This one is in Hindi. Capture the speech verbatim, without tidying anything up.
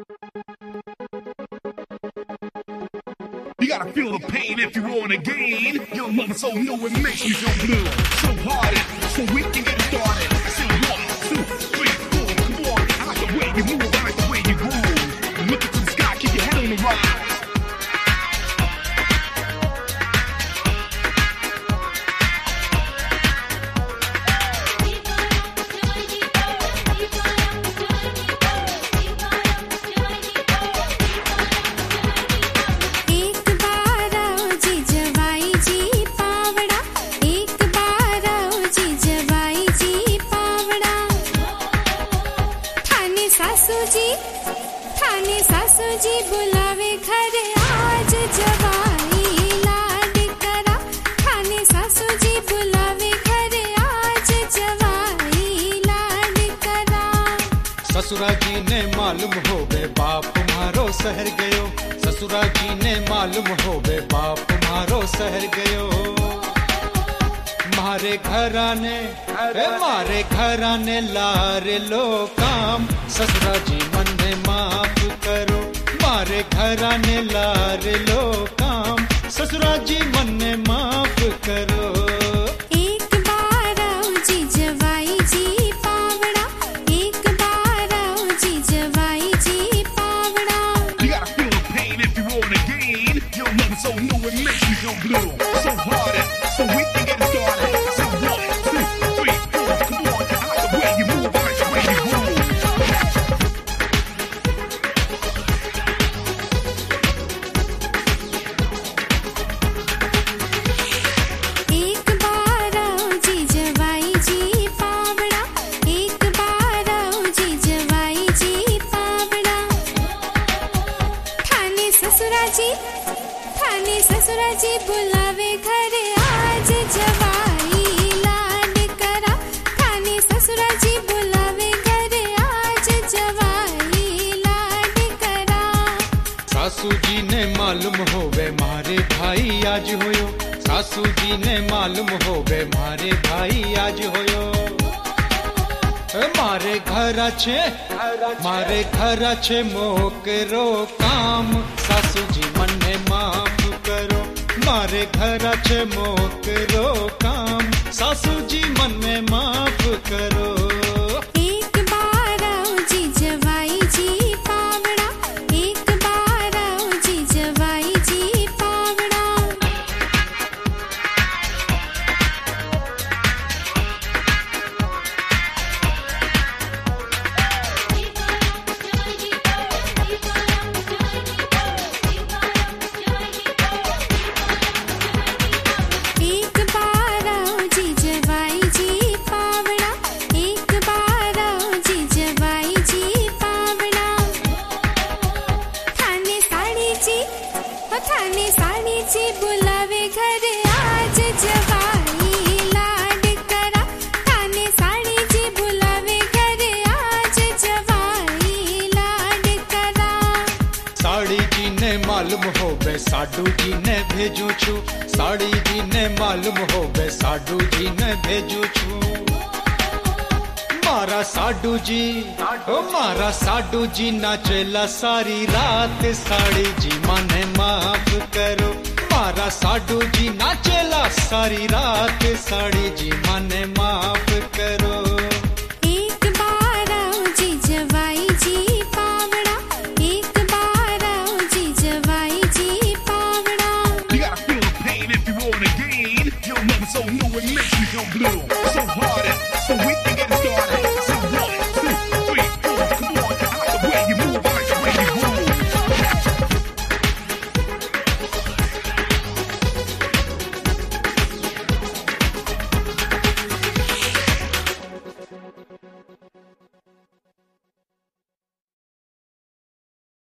You gotta feel the pain if you wanna gain. Your love is so new it makes me feel blue. So hard, so we can get started. Say one, two, three, four, come on. I like the way you move, I like the way you groove. Look into the sky, keep your head on the rise. जी बुलावे घर आज जवाई लाड करा थाने सासू जी बुलावे घर आज जवाई लाड करा। ससुरा जी ने मालूम हो बे बाप मारो शहर गयो। ससुरा जी ने मालूम हो बे बाप मारो शहर गयो। मारे घराने अरे मारे घराने लारे लो काम। ससुरा जी मन में माफ करो मारे घराने लारे लो काम। ससुरा जी मन में माफ करो। एक बार आओ जी जवाई जी पावड़ा। एक बार आओ जी जवाई जी पावड़ा। You gotta feel the pain if you wanna gain. Your love is so new it makes me feel blue. So hard, so we can get started. So one, two, three, four, come on. I like the way you move, I like the way you groove. थाने ससुरा जी बुलावे घर आज जवाई लाड करा। थाने ससुरा जी बुलावे घर आज जवाई लाड करा। सासू जी ने मालूम होवे मारे भाई आज होयो। सासू जी ने मालूम होवे मारे भाई आज होयो। मारे घर छे मारे घर छे मोकरो काम। सासू जी मन में माफ करो मारे घर छे मोकरो काम। सासू जी मन में माफ करो। एक बार आओ जी जवाई जी पावड़ा। एक बार आओ जी जवाई जी पावड़ा। एक बार आओ जी जवाई जी पावड़ा। एक बार आओ जी जवाई जी पावड़ा। थाने साड़ी जी ओ थाने साड़ी जी बुलावे घर आज जवाई लाड करा। थाने साड़ी जी बुलावे घर आज जवाई लाड करा। साड़ी जी ने मालूम हो बे साडू जी ने भेजू छू। साड़ी जी ने मालूम हो बे साडू जी ने भेजू छू। मारा साडू जी ओ मारा साडू जी नाचेला सारी रात। साड़ी जी मने माफ करो मारा साडू जी नाचेला सारी रात। साड़ी जी मने माफ करो। एक बार आओ जी जवाई जी पावड़ा। एक बार आओ जी जवाई जी पावड़ा। You gotta feel the pain if you wanna gain. Your love is so new it makes me feel blue. So hard, so we can get started.